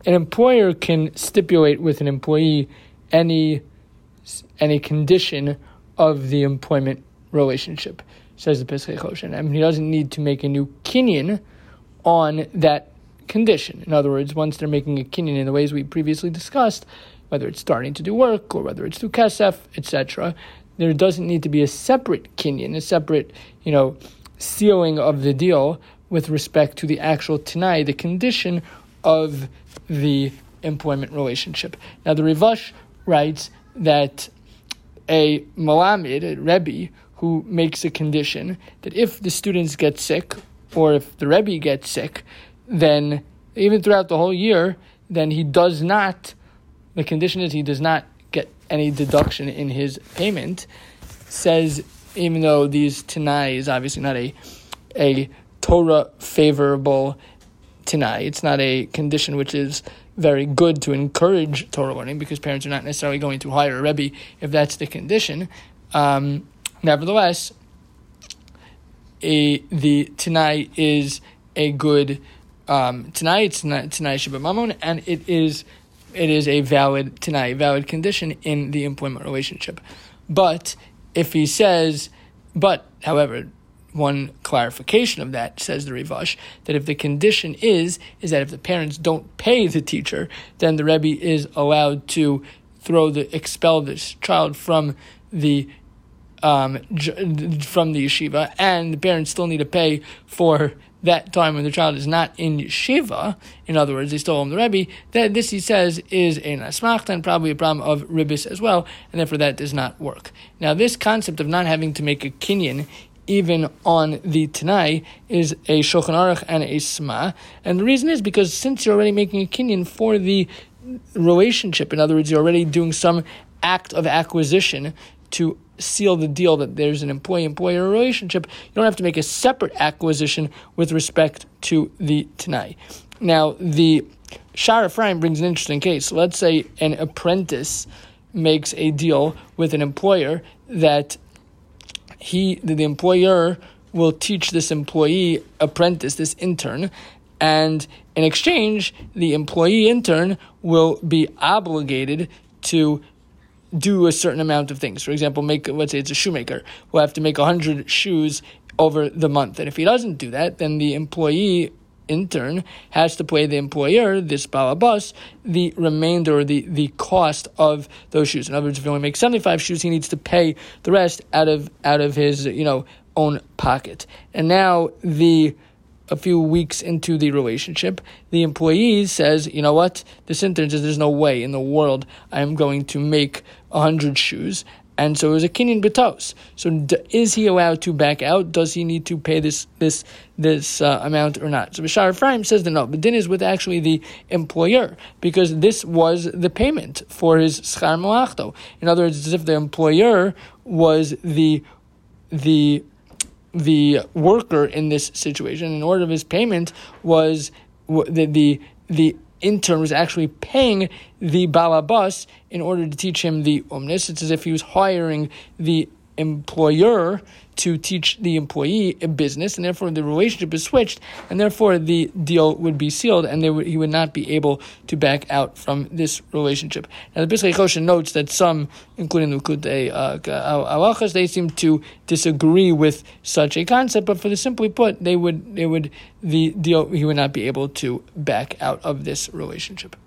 an employer can stipulate with an employee any condition of the employment relationship, says the Pesach Choshen. I mean, he doesn't need to make a new kinyan on that condition. In other words, once they're making a kinyan in the ways we previously discussed, whether it's starting to do work or whether it's through kesef, etc., there doesn't need to be a separate kinyan, a separate, sealing of the deal with respect to the actual tenai, the condition of the employment relationship. Now, the Rivash writes that a Malamid, a Rebbe, who makes a condition that if the students get sick or if the Rebbe gets sick, then even throughout the whole year, then the condition is he does not get any deduction in his payment, says even though these Tanai is obviously not a Torah favorable Tanai, it's not a condition which is very good to encourage Torah learning because parents are not necessarily going to hire a Rebbe if that's the condition. Nevertheless, the Tanai is a good Tanai. It's not Tanai Shabbat Mammon, and it is a valid Tanai, valid condition in the employment relationship. But if he says, however, one clarification of that, says the Rivash, that if the condition is that if the parents don't pay the teacher, then the Rebbe is allowed to expel this child from the yeshiva, and the parents still need to pay for that time when the child is not in yeshiva. In other words, they still owe the Rebbe. That this, he says, is a nasmachta and probably a problem of ribbis as well, and therefore that does not work. Now, this concept of not having to make a kinyan even on the Tanai is a Shulchan Aruch and a Sma, and the reason is because since you're already making a kinyan for the relationship, in other words, you're already doing some act of acquisition to seal the deal that there's an employee-employer relationship, you don't have to make a separate acquisition with respect to the Tanai. Now, the Shar Ephraim brings an interesting case. So let's say an apprentice makes a deal with an employer that the employer will teach this employee apprentice, this intern, and in exchange, the employee intern will be obligated to do a certain amount of things. For example, let's say it's a shoemaker, will have to make 100 shoes over the month. And if he doesn't do that, then the employee intern has to pay the employer, this balabas, the remainder or the cost of those shoes. In other words, if he only makes 75 shoes, he needs to pay the rest out of his own pocket. And now a few weeks into the relationship, the employee says, you know what, this intern says there's no way in the world I am going to make 100 shoes. And so it was a kinyan betos. So is he allowed to back out? Does he need to pay this amount or not? So Bishar Ephraim says that no, the din is with actually the employer, because this was the payment for his schar malachto. In other words, it's as if the employer was the worker in this situation. In order of his payment was the intern was actually paying the balabas in order to teach him the omnis. It's as if he was hiring the employer to teach the employee a business, and therefore the relationship is switched, and therefore the deal would be sealed, and he would not be able to back out from this relationship. Now, the Pesach Choshen notes that some, including the Likutei Halachos, they seem to disagree with such a concept, but for the simply put, he would not be able to back out of this relationship.